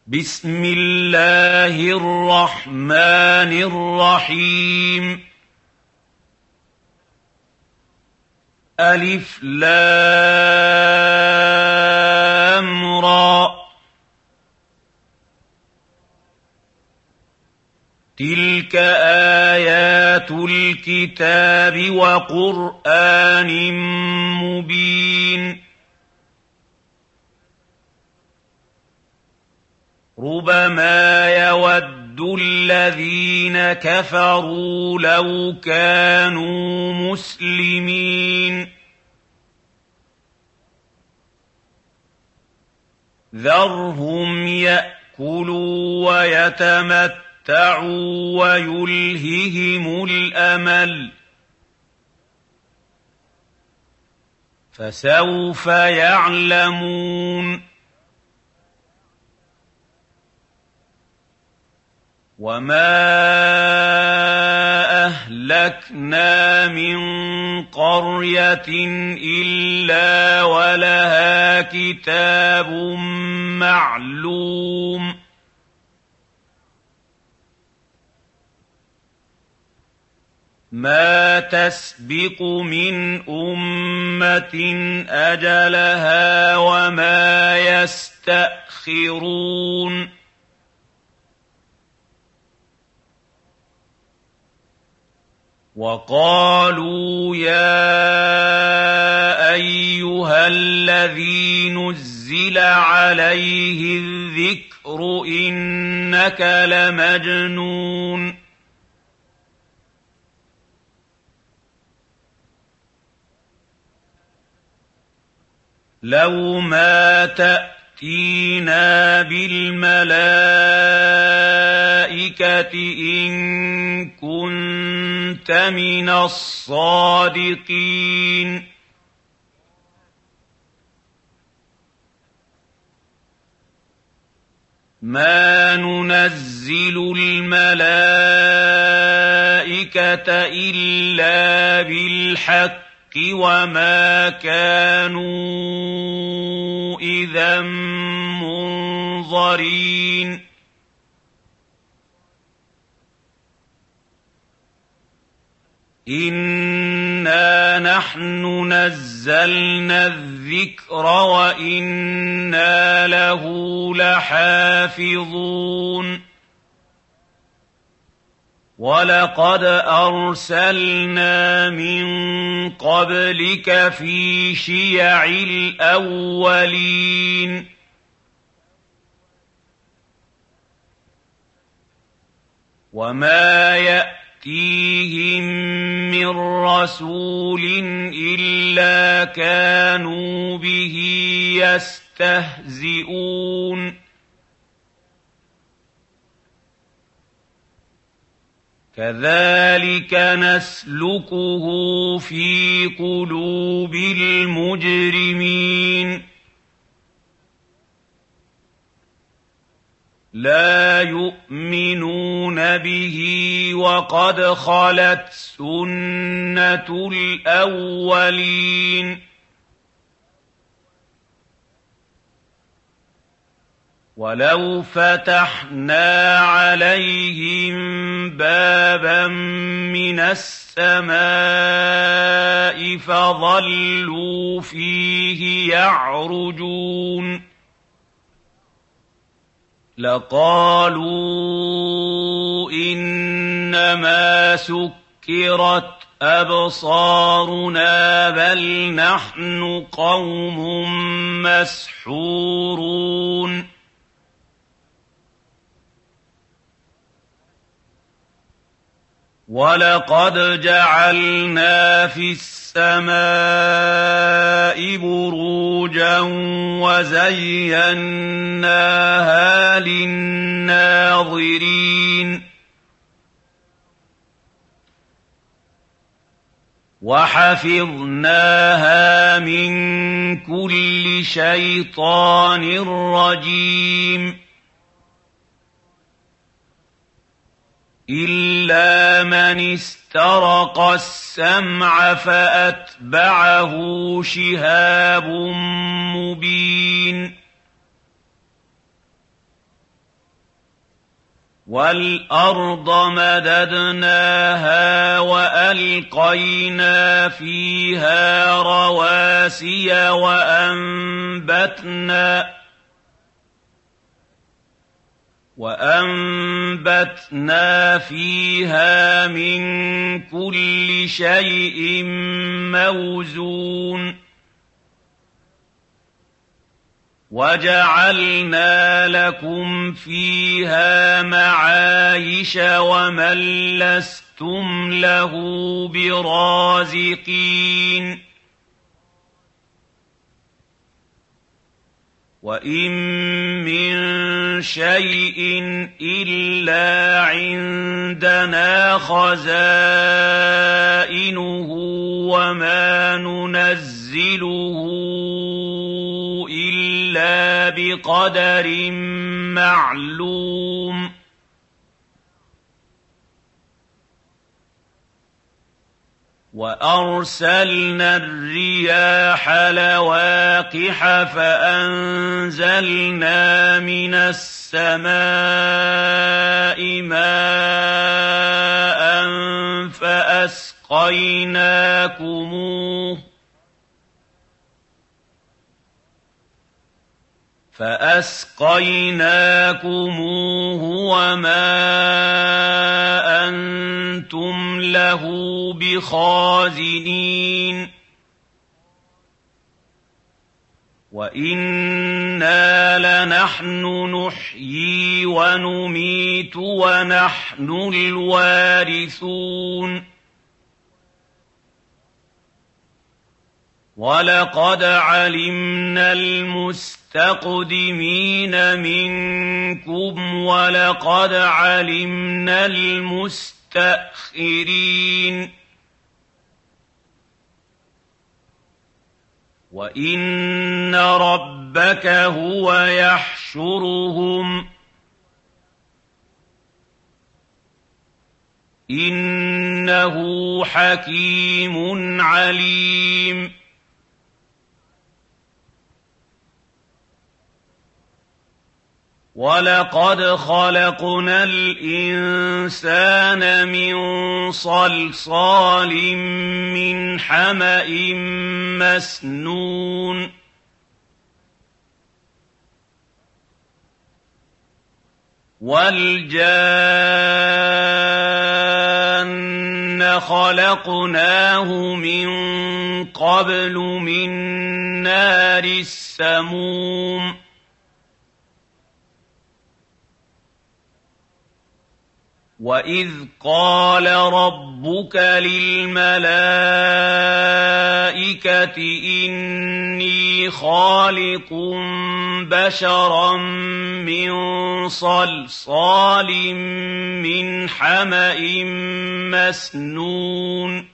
بسم الله الرحمن الرحيم ألف لام را تلك آيات الكتاب وقرآن مبين ربما يود الذين كفروا لو كانوا مسلمين ذرهم يأكلوا ويتمتعوا ويلههم الأمل فسوف يعلمون وما أهلكنا من قرية إلا ولها كتاب معلوم ما تسبق من أمة أجلها وما يستأخرون وقالوا يا أيها الذي نزل عليه الذكر إنك لمجنون لو ما تأتينا بالملائكة إن كنت من الصادقين ما ننزل الملائكة إلا بالحق وما كانوا إذا منظرين إنا نحن نزلنا الذكر وإنا له لحافظون ولقد أرسلنا من قبلك في شيع الأولين وما يأتيهم من رسول إلا كانوا به يستهزئون كذلك نسلكه في قلوب المجرمين لا يؤمنون به وقد خلت سنة الأولين ولو فتحنا عليهم بابا من السماء فظلوا فيه يعرجون لقالوا إنما سكرت أبصارنا بل نحن قوم مسحورون ولقد جعلنا في السماء بروجا وزيناها للناظرين وحفظناها من كل شيطان رجيم إلا من استرق السمع فأتبعه شهاب مبين وَالْأَرْضَ مَدَدْنَاهَا وَأَلْقَيْنَا فِيهَا رَوَاسِيَ وَأَنبَتْنَا فِيهَا مِن كُلِّ شَيْءٍ مَّوْزُونٍ وَجَعَلْنَا لَكُمْ فِيهَا مَعَايِشَ وَمَن لَّسْتُمْ لَهُ بِرَازِقِينَ وَإِن مِّن شَيْءٍ إِلَّا عِندَنَا خَزَائِنُهُ وَمَا نُنَزِّلُهُ إِلَّا بِقَدَرٍ مَّعْلُومٍ وَأَرْسَلْنَا الرِّيَاحَ لَوَاقِحَ فَأَنزَلْنَا مِنَ السَّمَاءِ مَاءً فَأَسْقَيْنَاكُمُوهُ وَمَا أَنتُمْ لَهُ بِخَازِنِينَ وَإِنَّا لَنَحْنُ نُحْيِي وَنُمِيتُ وَنَحْنُ الْوَارِثُونَ وَلَقَدْ عَلِمْنَا الْمُسْتَقْدِمِينَ مِنكُمْ وَلَقَدْ عَلِمْنَا الْمُسْتَأْخِرِينَ وَإِنَّ رَبَّكَ هُوَ يَحْشُرُهُمْ إِنَّهُ حَكِيمٌ عَلِيمٌ وَلَقَدْ خَلَقْنَا الْإِنسَانَ مِن صَلْصَالٍ مِّنْ حَمَإٍ مَّسْنُونٍ وَالْجَانَّ خَلَقْنَاهُ مِن قَبْلُ مِن نَّارِ السَّمُومِ وَإِذْ قَالَ رَبُّكَ لِلْمَلَائِكَةِ إِنِّي خَالِقٌ بَشَرًا مِّن صَلْصَالٍ مِّنْ حَمَإٍ مَّسْنُونٍ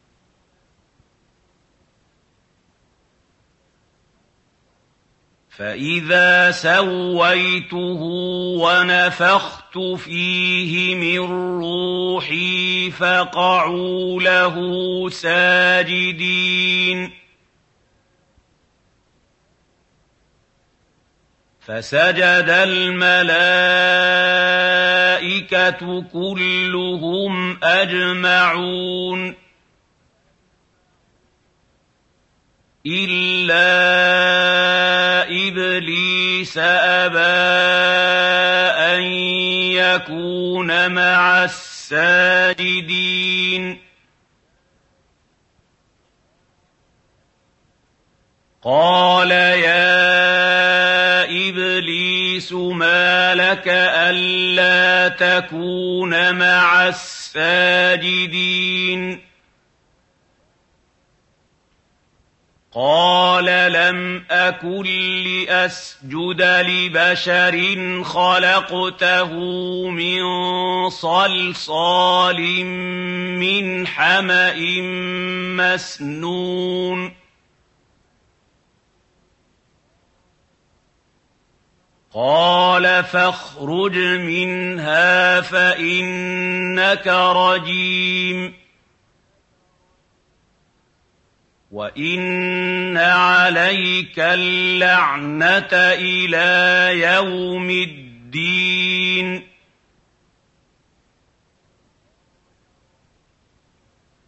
فَإِذَا سَوَّيْتُهُ وَنَفَخْتُ فِيهِ مِن رُّوحِي فَقَعُوا لَهُ سَاجِدِينَ فَسَجَدَ الْمَلَائِكَةُ كُلُّهُمْ أَجْمَعُونَ إِلَّا إِبْلِيسَ أَبَىٰ أَن يَكُونَ مَعَ السَّاجِدِينَ قَالَ يَا إِبْلِيسُ مَا لَكَ أَلَّا تَكُونَ مَعَ السَّاجِدِينَ قَالَ لَمْ أَكُن لِّأَسْجُدَ لِبَشَرٍ خَلَقْتَهُ مِن صَلْصَالٍ مِّنْ حَمَإٍ مَّسْنُونٍ قَالَ فَاخْرُجْ مِنْهَا فَإِنَّكَ رَجِيمٌ وَإِنَّ عَلَيْكَ اللَّعْنَةَ إِلَىٰ يَوْمِ الدِّينِ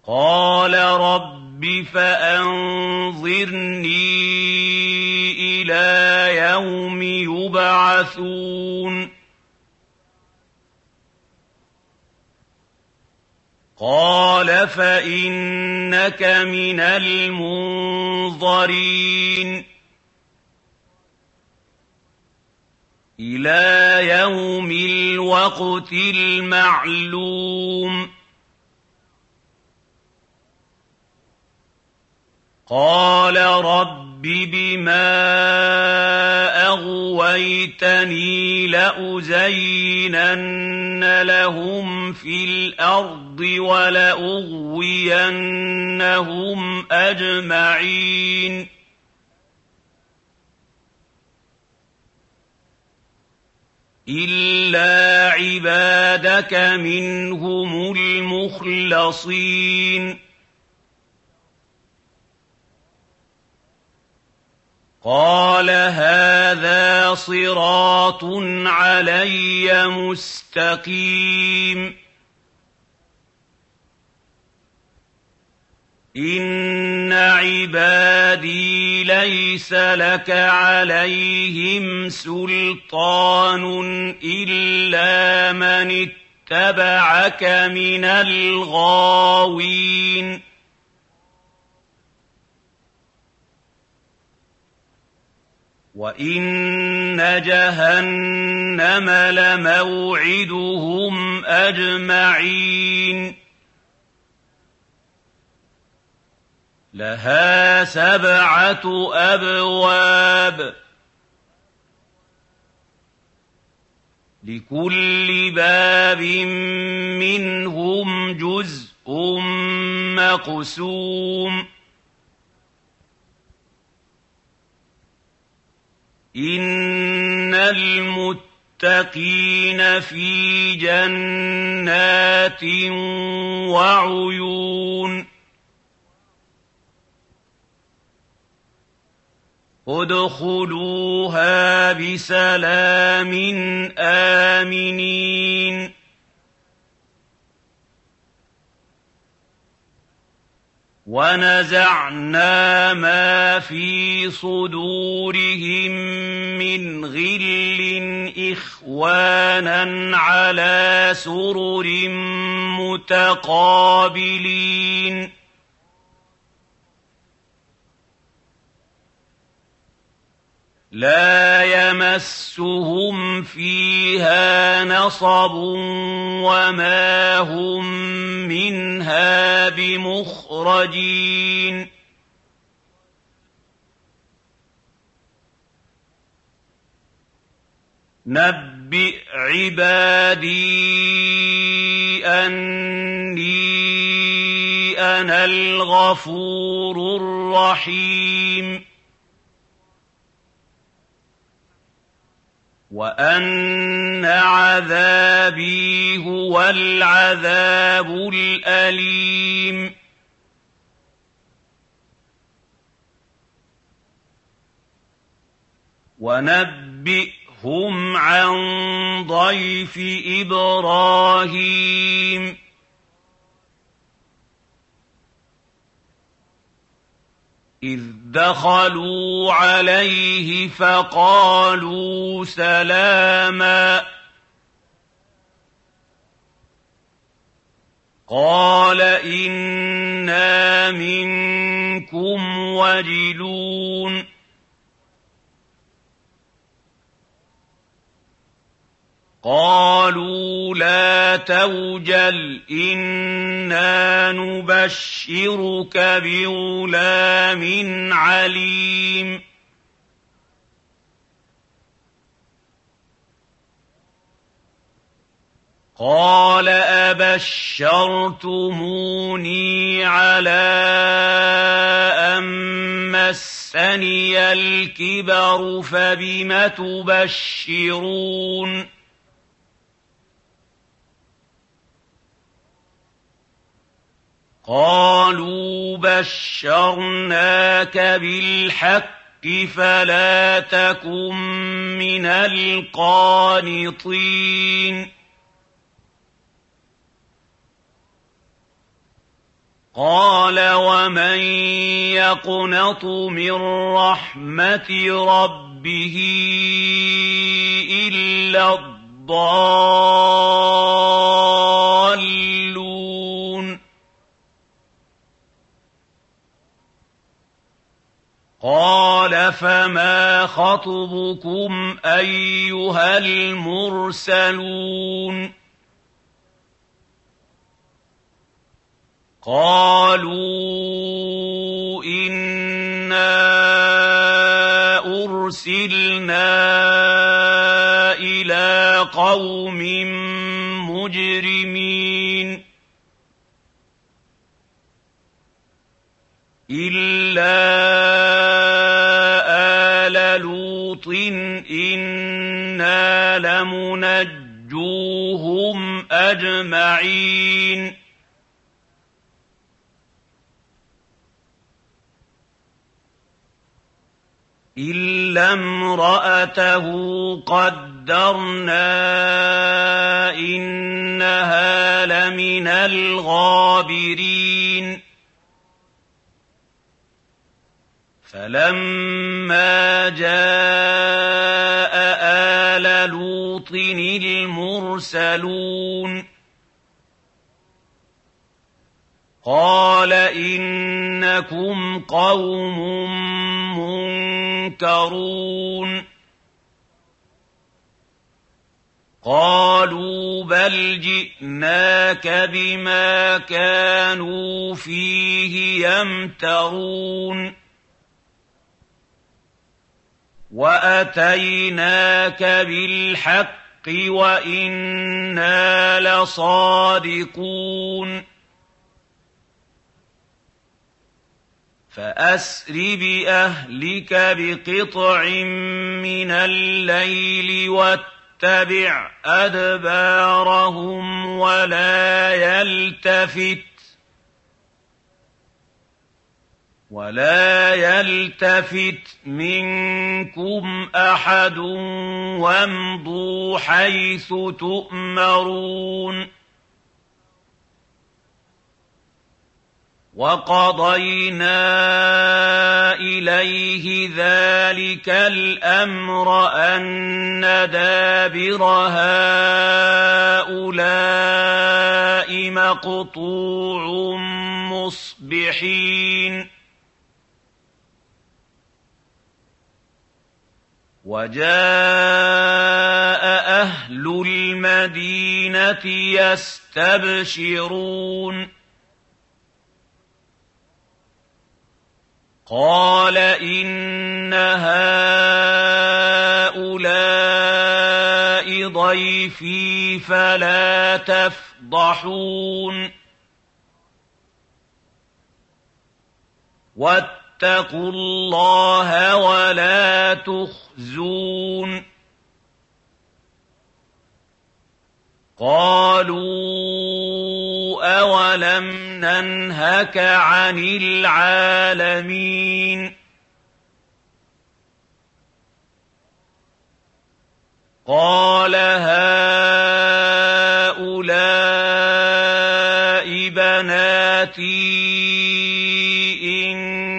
قال رب فأنظرني إلى يوم يبعثون قال فإنك من المنظرين إلى يوم الوقت المعلوم قال رب بما أغويتني لأزينن لهم في الأرض ولأغوينهم أجمعين إلا عبادك منهم المخلصين قال هذا صراط علي مستقيم إن عبادي ليس لك عليهم سلطان إلا من اتبعك من الغاوين وإن جهنم لموعدهم أجمعين لها 7 أبواب لكل باب منهم جزء مقسوم إن المتقين في جنات وعيون ادخلوها بسلام آمنين ونزعنا ما في صدورهم من غل إخوانا على سرر متقابلين لا يمسهم فيها نصب وما هم منها بمخرجين نبئ عبادي أني أنا الغفور الرحيم وأن عذابي هو العذاب الأليم ونبئهم عن ضيف إبراهيم إذ دخلوا عليه فقالوا سلاما قال إنا منكم وجلون قالوا لا توجل إنا نبشرك بغلام عليم قال أبشرتموني على أن مسني الكبر فبم تبشرون قالوا بشرناك بالحق فلا تكن من القانطين قال ومن يقنط من رحمة ربه إلا الضالون قال فما خطبكم أيها المرسلون قالوا إنا أرسلنا إلى قوم مجرمين إلا آل لوط إنا لمنجوهم أجمعين إلا امرأته قدرنا إنها لمن الغابرين فلما جاء آل لوط المرسلون قال إنكم قوم منكرون قالوا بل جئناك بما كانوا فيه يمترون وأتيناك بالحق وإنا لصادقون فأسر بأهلك بقطع من الليل واتبع أدبارهم ولا يلتفت منكم أحد وامضوا حيث تؤمرون وقضينا إليه ذلك الأمر أن دابر هؤلاء مقطوع مصبحين وجاء أهل المدينة يستبشرون قال إن هؤلاء ضيفي فلا تفضحون واتقوا الله ولا تخزون قالوا أولم ننهك عن العالمين قال هؤلاء بناتي إن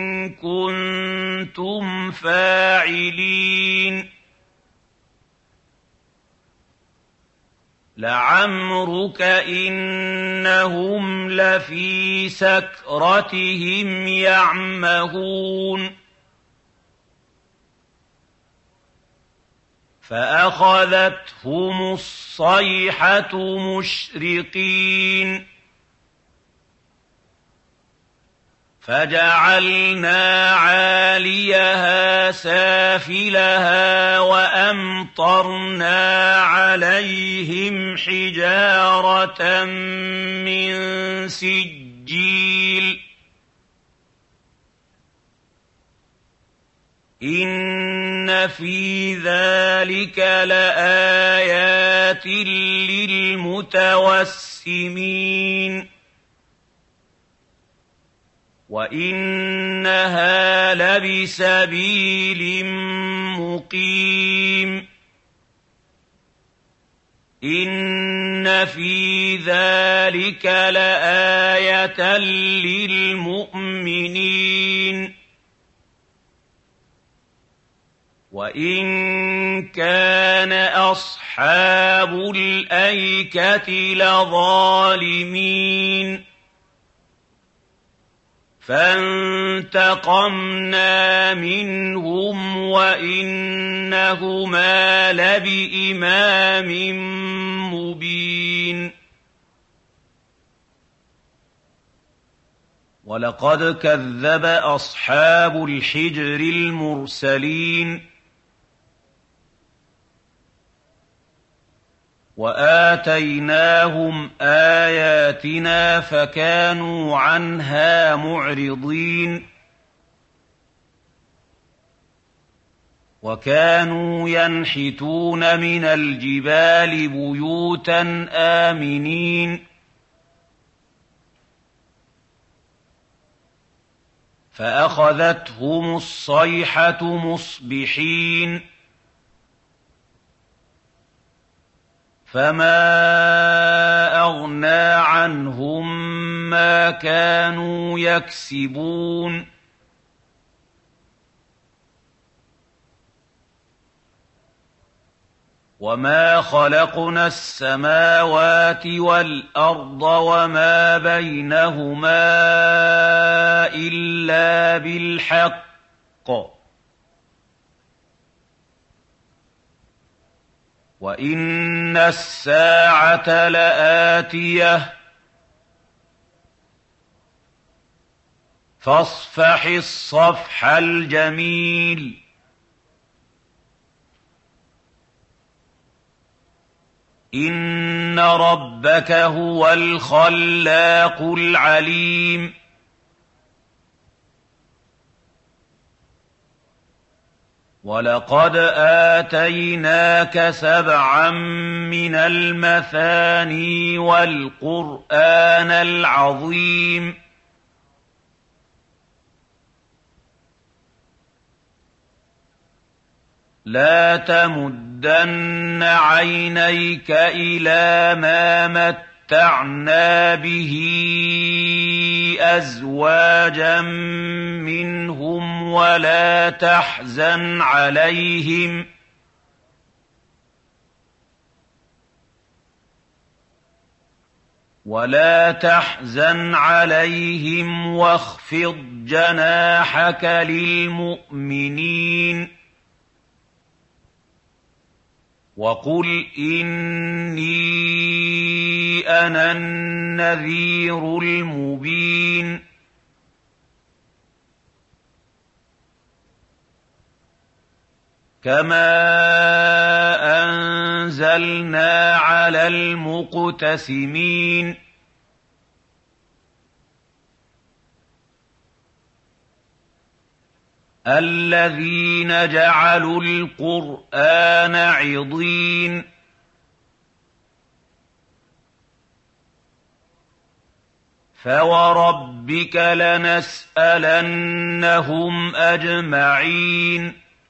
كنتم فاعلين لعمرك إنهم لفي سكرتهم يعمهون فأخذتهم الصيحة مشرقين فجعلنا عاليها سافلها وأمطرنا عليهم حجارة من سجيل إن في ذلك لآيات للمتوسمين وإنها لبسبيل مقيم إِنَّ فِي ذَلِكَ لَآيَةً لِّلْمُؤْمِنِينَ وَإِن كَانَ أَصْحَابُ الْأَيْكَةِ لَظَالِمِينَ فَانتَقَمْنَا مِنْهُمْ وَإِنَّهُمَا لَبِإِمَامٍ مُّبِينٍ وَلَقَدْ كَذَّبَ أَصْحَابُ الْحِجْرِ الْمُرْسَلِينَ وَآتَيْنَاهُمْ آيَاتِنَا فَكَانُوا عَنْهَا مُعْرِضِينَ وَكَانُوا يَنْحِتُونَ مِنَ الْجِبَالِ بُيُوتًا آمِنِينَ فَأَخَذَتْهُمُ الصَّيْحَةُ مُصْبِحِينَ فَمَا أَغْنَىٰ عَنْهُم مَّا كَانُوا يَكْسِبُونَ وَمَا خَلَقْنَا السَّمَاوَاتِ وَالْأَرْضَ وَمَا بَيْنَهُمَا إِلَّا بِالْحَقِّ وَإِنَّ السَّاعَةَ لَآتِيَةٌ فَاصْفَحِ الصَّفْحَ الْجَمِيلَ إِنَّ رَبَّكَ هُوَ الْخَلَّاقُ الْعَلِيمُ وَلَقَدْ آتَيْنَاكَ سَبْعًا مِّنَ الْمَثَانِي وَالْقُرْآنَ الْعَظِيمَ لَا تَمُدَّنَّ عَيْنَيْكَ إِلَىٰ مَا مَتَّعْنَا بِهِ أَزْوَاجًا مِّنْهُمْ وَلَا تَحْزَنْ عَلَيْهِمْ وَاخْفِضْ جَنَاحَكَ لِلْمُؤْمِنِينَ وَقُلْ إِنِّي أَنَا النَّذِيرُ الْمُبِينُ كَمَا أَنزَلْنَا عَلَى الْمُقْتَسِمِينَ الَّذِينَ جَعَلُوا الْقُرْآنَ عِضِينَ فَوَرَبِّكَ لَنَسْأَلَنَّهُمْ أَجْمَعِينَ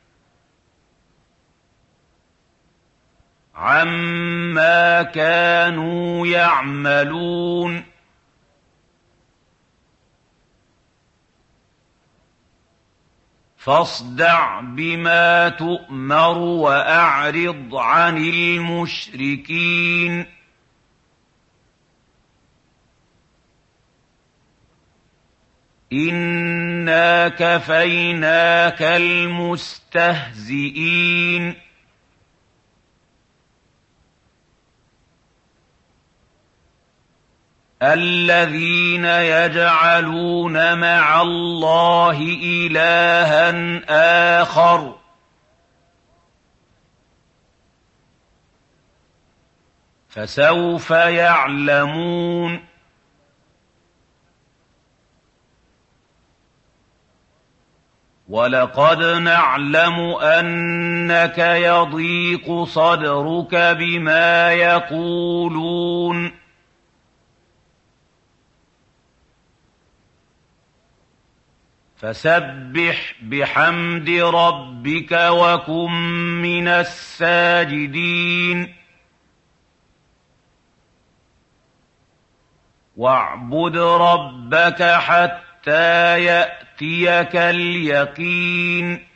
عَمَّا كَانُوا يَعْمَلُونَ فاصدع بما تؤمر وأعرض عن المشركين إنا كفيناك المستهزئين الذين يجعلون مع الله إلها آخر فسوف يعلمون ولقد نعلم أنك يضيق صدرك بما يقولون فسبح بحمد ربك وكن من الساجدين واعبد ربك حتى يأتيك اليقين